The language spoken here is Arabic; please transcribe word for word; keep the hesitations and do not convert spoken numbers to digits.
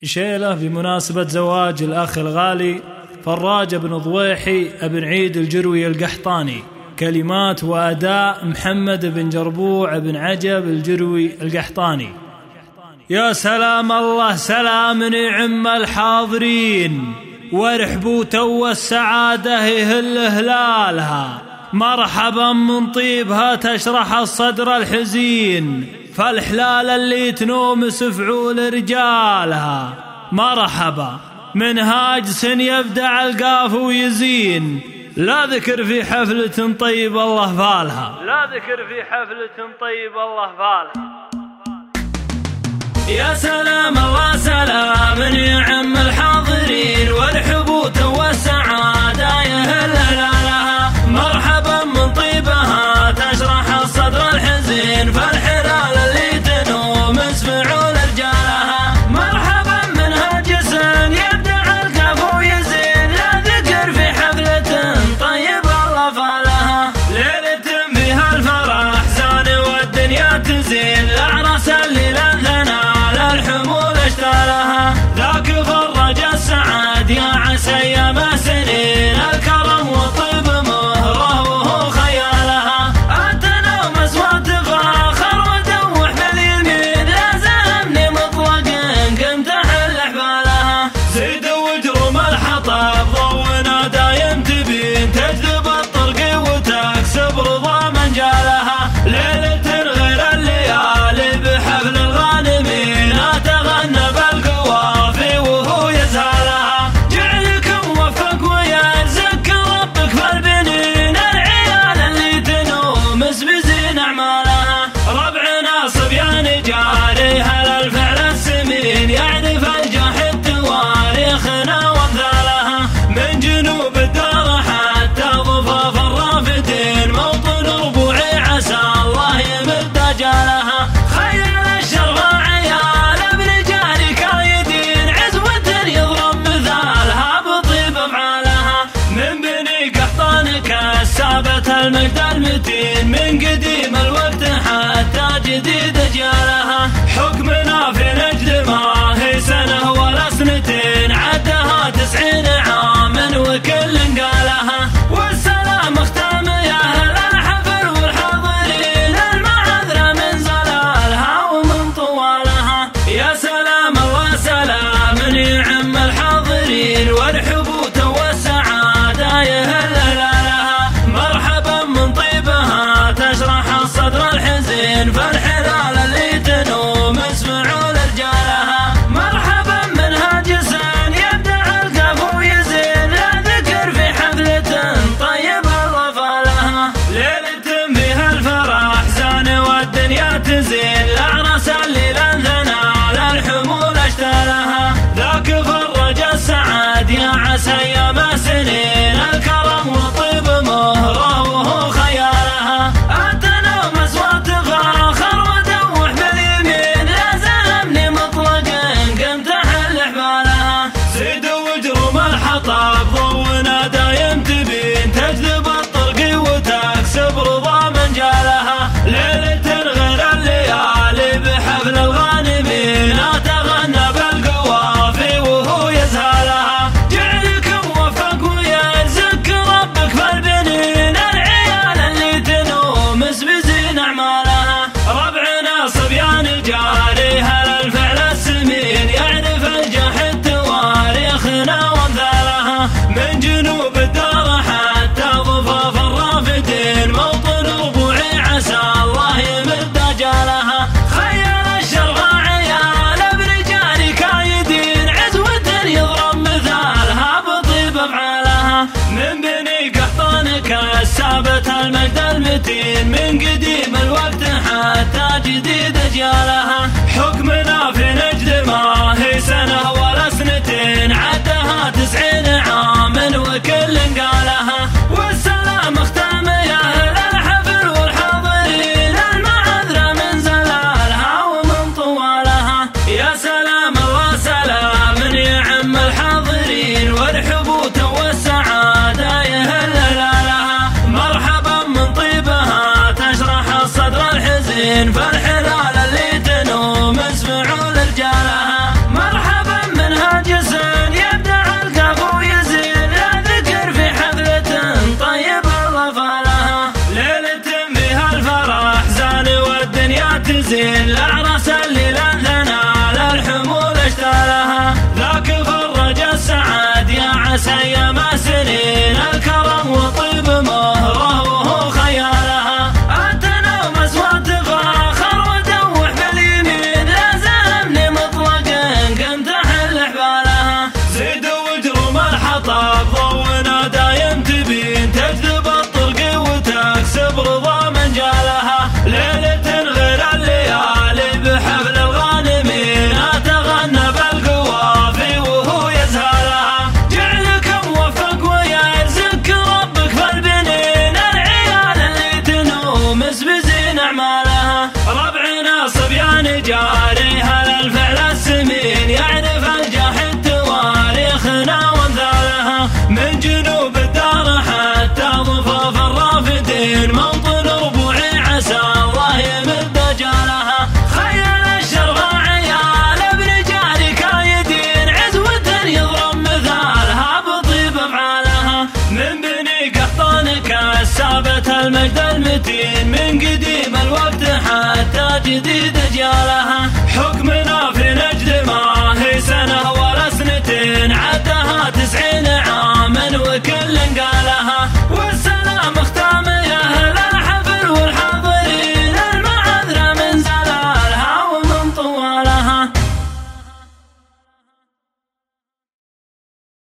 شيله بمناسبة زواج الأخ الغالي فراج بن ضويحي بن عيد الجروي القحطاني. كلمات وأداء محمد بن جربوع بن عجب الجروي القحطاني. يا سلام الله سلام نعم الحاضرين، وارحبوا تو السعادة يهل هلالها، مرحبا من طيبها تشرح الصدر الحزين، فالحلال اللي تنومس فعول رجالها. مرحبا من هاجس يبدع القاف ويزين، لا ذكر في حفلة طيب الله فالها، لا ذكر في حفلة طيب الله فالها. يا سلام الله سلام نعم الحاضرين، والحبوت والسعادة يهل هلالها، مرحبا من طيبها تشرح الصدر الحزين، فالحلال اللي تنوم فعول رجالها. مرحبا من هاجس يبدع القاف ويزين، لا ذكر في حفلة طيب الله فالها، ليلة فيها الفرح زان والدنيا تزين، الأعراس اللي لنثنى الحمول اشتالها، ذاك فرج السعاد يا عسى يا ما سنين، الكرم والطيب مهره وهو خيالها، اتنا مسوات فاخر ودوح باليمين، لازمني مطلق قمت احل حبالها، زيد وجروم الحطب ضونا دايم تبين، تجذب الطرق وتكسب رضا من جالها، ليلة غير الليالي بحفل الغانمين، أتغنى بالقوافي وهو يزهلها، جعلك موفق ويرزقك ربك فالبنين، العيال اللي تنومس بزين أعمالها، ربعنا صبيان جاريها للفعل السمين، يعرف الجاحد تواريخنا وامثالها، من جنوب الدار حتى ضفاف الرافدين، موطن ربوعي عسى الله يمد أجالها، خيال الشرف عيال ابن جاري كايدين، عزوة يضرب مثالها بطيب افعالها، من بني قحطان كسابت المجد المتين، من قديم الوقت حتى جديد اجيالها، حكمنا في نجد ما هي سنه ولا سنتين، عدها تسعين عام وكل قالها، والسلام اختام يا اهل الحفل والحاضرين، المعذره من زلالها ومن طوالها. يا سلام الله سلام نعم الحاضرين، والحبوت والسعاده يهل هلالها، مرحبا من طيبها تشرح الصدر الحزين، فالحلال اللي تنومس فعول رجالها، مرحبا من هاجس يبدع القاف ويزين، لا ذكر في حفلة طيب الله فالها، ليلة فيها الفرح زان والدنيا تزين، الأعراس اللي لنثنى الحمول اشتالها، ذاك فرج السعاد يا عسى يا ما سنين، الكرم والطيب مهره وهو خيالها، اتنا مسوات فاخر ودوح باليمين، لازمني مطلق قمت احل حبالها، زيد وجروم الحطب ضونا دايم تبين، تجذب الطرق وتكسب رضا من جالها، ليلة غير الليالي بحفل الغانمين، أتغنى بالقوافي وهو يزهلها، جعلك موفق ويرزقك ربك فالبنين، العيال اللي تنومس بزين أعمالها، ربعنا صبيان جاريها للفعل السمين، يعرف الجاحد تواريخنا وامثالها، من جنوب الدار حتى ضفاف الرافدين، موطن ربوعي عسى الله يمد أجالها، خيال الشرف عيال ابن جاري كايدين، عزوة يضرب مثالها بطيب افعالها، من بني قحطان كسابت المجد المتين، من قديم الوقت حتى جديد اجيالها، حكمنا في نجد ما هي سنه ولا سنتين، عدها تسعين عام وكل قالها، والسلام اختام يا اهل الحفل والحاضرين، المعذره من زلالها ومن طوالها. يا سلام الله سلام نعم الحاضرين، والحبوت والسعاده يهل هلالها، مرحبا من طيبها تشرح الصدر الحزين، فالحلال اللي الحاضرين من قديم الوقت حتى جديد أجيالها. حكمنا